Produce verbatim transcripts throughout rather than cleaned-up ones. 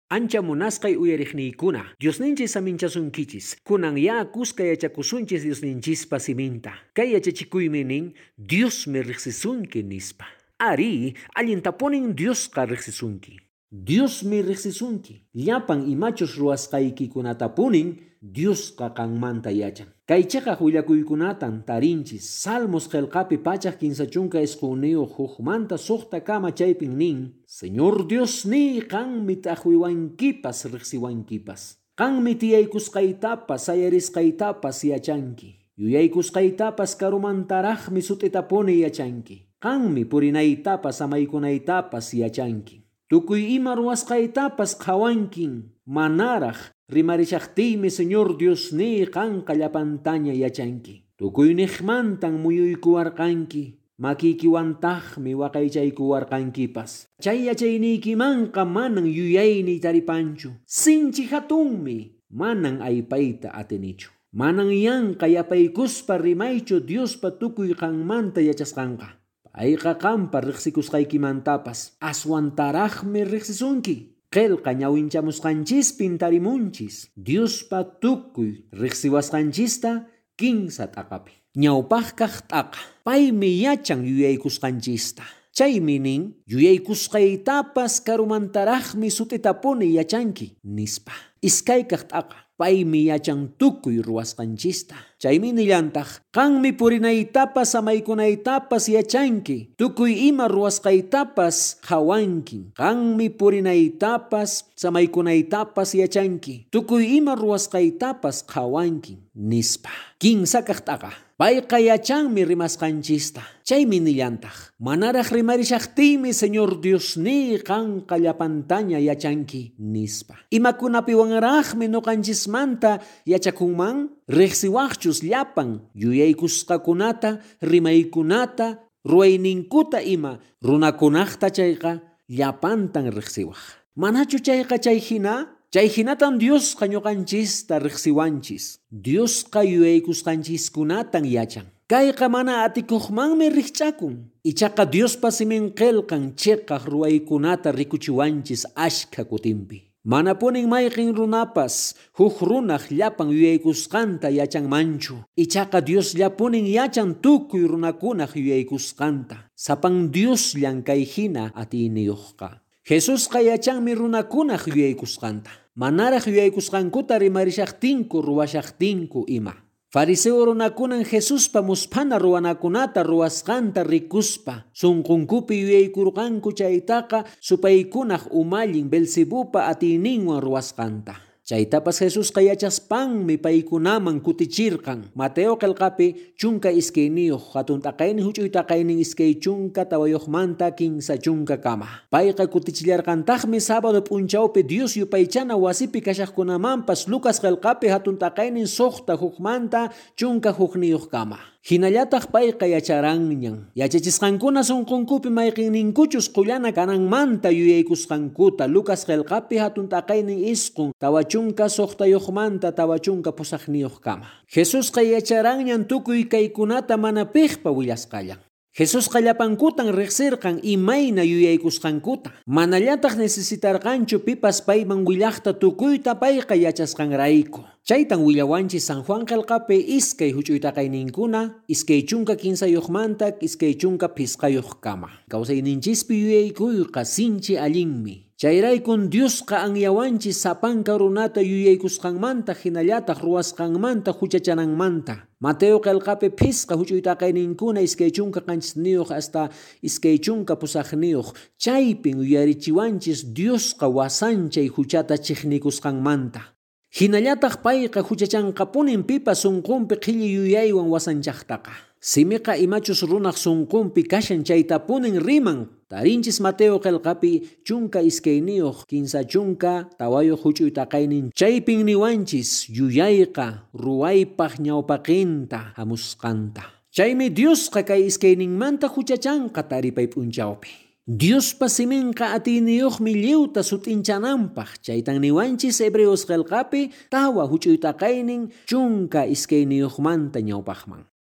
Ancha munasqay uyariqniykuna, Diosninchis saminchasunkichis, kunan ya kuska yachakusunchis Diosninchispa siminta. Kay yachachikuymi nin, Diosmi riqsisunki nispa. Ari, allintapunin Diosqa riqsisunki. Diosmi riqsisunki. Llapan imachus ruwasqaykikunatapunin, Diosqa kanmanta yachan. Kaychaqa willakuykunatan tarinchis, Salmos qelqapi pachaq kinsa chunka isqunniyu hukmanta suqta kama chaypin nin, Señor Dios ni qanmi t'aqwiwankipas riqsiwankipas. Qanmi tiyaykusqaytapas sayarisqaytapas yachanki. Yuyaykusqaytapas karumantaraqmi sut'itapuni yachanki. Qanmi purinaytapas amaykunaytapas yachanki. Tukuy ima ruwasqaytapas qhawankin, manaraq rimarishaqtiymi Señor Dios ni qanqa llapantaña yachanki. Tukuy niqmantan muyuykuwarqanki, makiykiwantaqmi waqaychaykuwarqankipas. Chay yachayniykimanqa manan yuyayniy taripanchu. Sinchi hatunmi, manan aypayta atinichu. Manan yanqa yapaykuspa rimaychu Diospa tukuy qanmanta yachasqanqa. Payqa qampa riqsikusqaykimantapas aswantaraqmi riqsisunki. Qelqa ñawinchamusqanchispin tarimunchis. Diospa tukuy riqsiwasqanchista kinsa t'aqapi. Ñawpaqkaq t'aqa. Paymi yachan yuyaykusqanchista. Chaymi nin, yuyaykusqaytapas karumantaraqmi sut'itapuni yachanki nispa. Iskaykaq t'aqa. Paymi yachan tukuy ruwasqanchista. Chaymi nillantaq, qanmi purinaytapas amaykunaytapas yachanki. Tukuy ima ruwasqaytapas qhawanki. Qanmi purinaytapas samaykunaytapas yachanki. Tukuy ima ruwasqaytapas qhawanki nispa. Kinsakaq t'aqa. Payqa yachanmi rimasqanchista. Chaymi nillantaq, manaraq rimarishaqtiymi Señor Dios ni qanqa llapantaña yachanki nispa. Imakunapiwanraqmi nuqanchismanta yachakunman, riqsiwaqchus llapan yuyaykusqakunata, rimaykunata, ruwayninkuta ima runakunaqta chayqa llapantan riqsiwaq. Manachu chayqa chayhina? Chayhinatan Diosqa ñuqanchista riqsiwanchis. Diosqa yuyaykusqanchiskunatan yachan. Kayqa mana atikuqmanmi riqch'akun. Ichaqa Diospa simin qelqan chiqaq ruwaykunata rikuchiwanchis ashka kutimpi. Mana punin mayqin runapas huk runaq llapan yuyaykusqanta yachanmanchu. Ichaqa Dios llapunin yachan tukuy runakunaq yuyaykusqanta. Sapan Dios llankayhina atiniyuqqa. Jesusqa yachanmi runakunaq yuyaykusqanta. Manaraq yuyaykusqankuta rimarishaqtinku ruwashaqtinku ima. Fariseo runakunan Jesuspa muspana ruwanakunata ruwasqanta rikuspa, sunqunkupi yuyaykurqanku chaytaqa supaykunaq umallin Belzebupa atiyninwan ruwasqanta. Chaytapas Jesusqa yachaspanmi paykunaman kutichirqan. Mateo qelqapi chunka iskayniyuq hatun t'aqaynin huch'uy t'aqaynin iskay chunka tawayuqmanta kinsa chunka kama. Payqa kutichillarqantaqmi sábado p'unchawpi Dios yupaychana wasipi kashaqkunamanpas Lucas qelqapi hatun t'aqaynin suqta hukmanta chunka hukniyuq kama. Hinallataq payqa yacharanñan. Yachachisqankuna sunqunkupi mayqinninkuchus qullana kananmanta yuyaykusqankuta Lucas qelqapi hatun t'aqaynin isqun tawachunka suqtayuqmanta tawachunka pusaqniyuq kama. Jesusqa yacharanñan tukuy kaykunata mana piqpa willasqallan. Jesusqa llapankutan riqsirqan imayna yuyaykusqankuta. Manallataq necesitarqanchu pipas payman willaqta tukuyta payqa yachasqanrayku. Chaytan willawanchis San Juan qelqapi iskay huch'uytaqayninkuna, iskay chunka kinsayuqmanta, iskay chunka pisqayuq kama. Kawsayninchispi yuyaykuyqa sinchi allinmi. Chayraykun Diosqa anyawanchis sapanka runata yuyaykusqanmanta hinallataq ruwasqanmanta huchachananmanta. Mateo qelqapi pisqa huch'uytaqayninkuna iskay chunka qanchisniyuq hasta iskay chunka pusaqniyuq. Chaypin yuyarichiwanchis Diosqa wasanchay huchata chiqnikusqanmanta. Hinallataq payqa huchachanqapunin pipas sunqunpi qhilli yuyaywan wasanchaqtaqa. Simiqa imachus runaq sunqunpi kashan chaytapunin riman. Tarinchis Mateo qelqapi chunka iskayniyuq kinsa chunka tawayuq huch'uytaqaynin chaypin niwanchis yuyayqa ruwaypaq ñawpaqinta hamusqanta. Chaymi Diosqa kay iskayninmanta huchachanqa taripay p'unchawpi. Diospa siminqa atiniyuqmi lliwta sut'inchananpaq. Chaytan niwanchis Hebreos qelqapi tawa huch'uytaqaynin chunka iskayniyuqmanta ñawpaqman.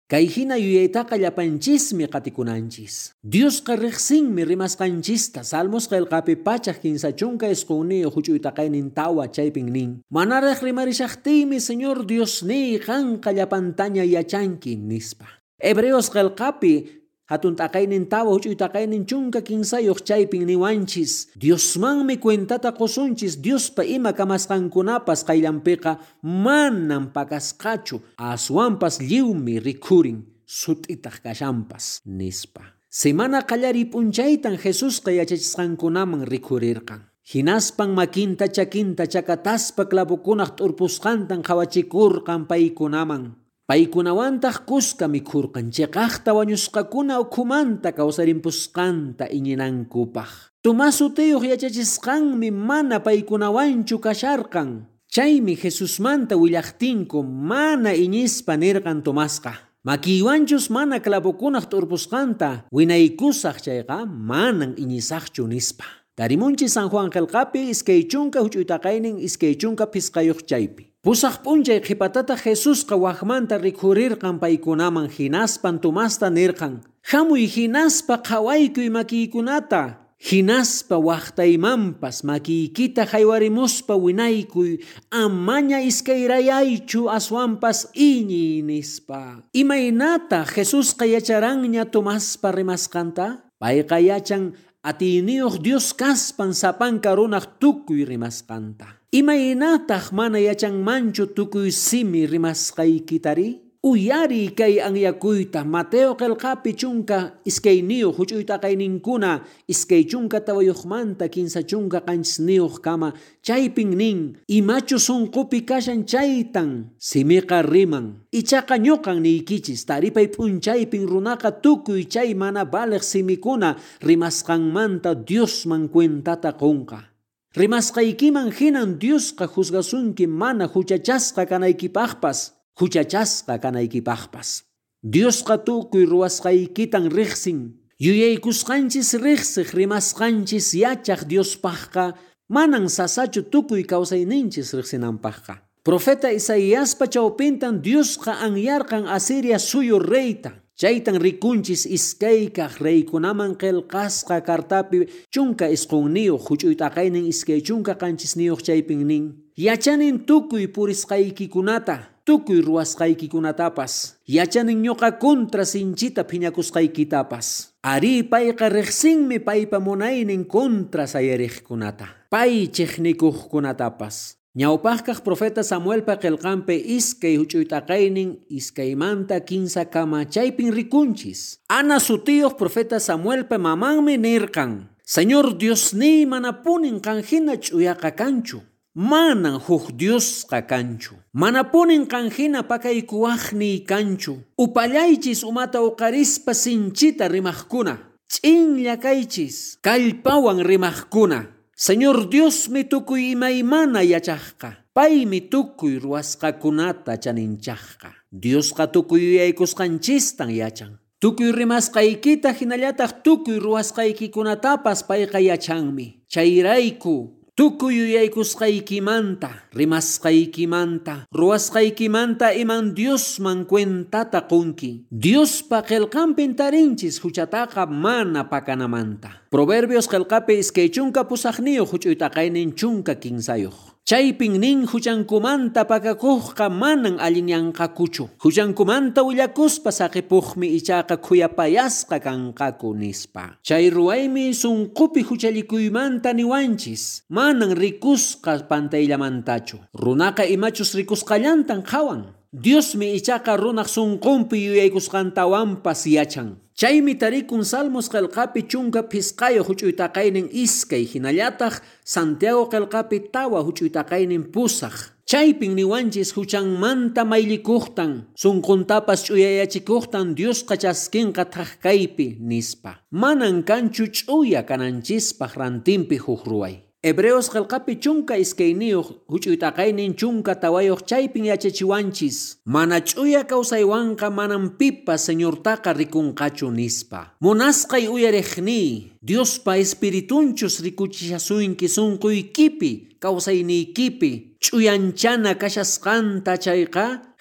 Kay hina yuyaytaqa llapanchismi qatikunanchis. Diosqa riqsinmi rimasqanchista Salmos qillqapi pachaq kinsa chunka isqunniyu huch'uytaqaynin tawa chaypin nin. Manaraq rimarishaqtiymi Señor Diosniy qanqa llapantaña yachanki nispa. Hebreos qillqapi hatun taqaynin tawa huch'uytaqaynin chunka kinsayuq chaypin niwanchis. Diosmanmi cuentata qosunchis Diospa ima kamasqankunapas qayllanpiqa manan pakasqachu aswanpas lliwmi rikurin sut'itaq kashanpas nispa. Semana qallari p'unchaytan Jesusqa yachachisqankunaman rikurirqan. Hinaspan makinta chakinta chakataspa klavukunaq t'urpusqantan qawachikurqan paykunaman. Paykunawantaq kuska mikhurqan chiqaqta wañusqakuna ukhumanta kawsarimpusqanta iñinankupaq. Tumasutiyuq yachachisqanmi mana paykunawanchu kasharqan. Chaymi Jesusmanta willaqtinku mana iñispa nirqan Tomasqa. Makiywanchus mana klavukunaq t'urpusqanta winaykusaq chayqa manan iñisaqchu nispa. Tarimunchi San Juan qillqapi iskay chunka huch'uytaqaynin iskay chunka pisqayuq chaypi. Pusaq p'unchay qhipatata Jesusqa waqmanta rikurirqan paykunaman hinaspan Tomasta nirqan. Hamuy hinaspa qhawaykuy makiykunata. Hinaspa waqtaymanpas makiykita haywarimuspa winaykuy amaña iskayrayaychu aswanpas iñiy nispa. Imaynata Jesusqa yacharanña Tomaspa rimasqanta? Payqa yachan atiniyuq Dios kaspan sapanka runaq tukuy rimasqanta. Imaynataq mana yachanmanchu tukuy simi rimasqaykitari? Uyari kay anyakuyta Mateo qillqapi chunka iskayniyuq huch'uytaqayninkuna iskay chunka tawayuqmanta kinsa chunka qanchisniyuq kama chaypin nin imachu sunqupi kashan chaytan simiqa riman. Ichaqa ñuqan niykichis taripay p'unchaypin runaqa tukuy chay mana baliq simikuna rimasqanmanta Diosman cuentata qunqa. Rimasqaykiman hinan Diosqa juzgasunki mana huchachasqa kanaykipaqpas. Huchachasqa kanaykipaqpas. Diosqa tukuy ruwasqaykitan riqsin. Yuyaykusqanchis riqsiq rimasqanchis yachaq Diospaqqa manan sasachu tukuy kawsayninchis riqsinanpaqqa. Profeta Isaíaspa chawpintan Diosqa anyarqan Asiria suyu reyta. Chaytan rikunchis iskaykaq reykunaman qillqasqa kartapi chunka isqunniyuq huch'uytaqaynin iskay chunka qanchisniyuq chaypin nin. Yachanin tukuy purisqaykikunata. Tukuy ruwasqaykikunatapas. Yachanin ñuqa contra sinchita phiñakusqaykitapas. Ari payqa riqsinmi paypa munaynin contra sayariqkunata. Pay chiqnikuqkunatapas. Ñawpaqkaq profeta Samuelpa qillqanpi iskay huch'uytaqaynin iskaymanta kinsa kama chaypin rikunchis. Ana sutiyuq profeta Samuelpa mamanmi nirqan. Señor Diosniy mana punin qanhina ch'uyaqa kanchu. Manan huk Diosqa kanchu. Mana punin qanhina pakaykuwaqniy kanchu. Upallaychis umata uqarispa sinchita rimaqkuna. Ch'inlla kaychis. Kallpawan rimaqkuna. Señor Diosmi tukuy imaymana yachaqqa. Paymi tukuy ruwasqakunata chaninchaqqa. Diosqa tukuy yaykusqanchistan yachan. Tukuy rimasqaykita hinallataq tukuy ruwasqaykikunatapas payqa yachanmi. Chayrayku tukuy yuyaykusqaykimanta, rimasqaykimanta, ruwasqaykimanta iman Diosman cuentata qunki. Diospa qillqanpin tarinchis huchataqa mana pakanamanta. Proverbios qillqapi iskay chunka pusaqniyuq huch'uytaqaynin chunka kinsayuq. Chaypin nin huchankumanta pakakuqqa manan allinyanqakuchu. Huchankumanta willakuspa saqipuqmi ichaqa khuyapayasqa kanqaku nispa. Chay ruwaymi sunqupi huchalikuymanta niwanchis. Manan rikusqa pantayllamantachu. Runaqa imachus rikusqallantan qawan. Diosmi ichaqa runaq sunqunpi yuyaykusqantawanpas yachan. Chaymi tarikun Salmos qillqapi chunka pisqayo huch'uytaqaynin iskay hinallataq Santiago qillqapi tawa huch'uytaqaynin pusaq. Chaypin niwanchis huchanmanta maylikuqtan, sunquntapas ch'uyayachikuqtan Diosqa chaskinqa thaqkaypi nispa. Manan kanchu ch'uya kananchispaq rantinpi huk ruway. Hebreos qillqapi chunka iskayniyuq huch'uytaqaynin chunka tawayuq chaypin yachachiwanchis. Mana ch'uya kawsaywanqa manan pipa Señortaqa rikunqachu nispa. Munasqay uyariqniy, Diospa espiritunchus rikuchishasuyki sunquykipi, kawsayniykipi, ch'uyanchana kashasqanta chayqa,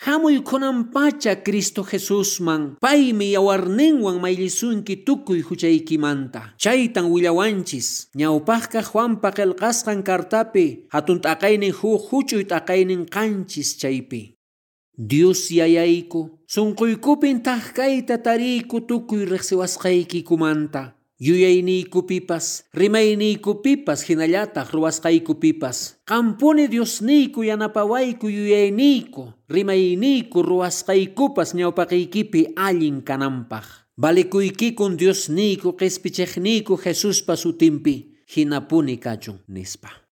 Hamuykunampacha Cristo Jesusman paymi yawarninwan mayllisunki tukuy huchaykimanta. Chaytan willawanchis ñawpaqqa Juanpa qillqasqan kartapi hatun t'aqaynin huk huch'uy t'aqaynin qanchis chaypi. Dios yayayku sunquykupin tahkayta tariyku tukuy riqsiwasqaykikumanta. Yuyayniykupipas, rimayniykupipas hinallataq ruwasqaykupipas. Qampuni Diosniyku yanapawayku yuyayniyku, rimayniyku ruwasqaykupas ñawpaqiykipi allin kananpaq. Valikuykikun Diosniyku qispichiqniyku Jesuspa sutinpi hinapuni kachun nispa.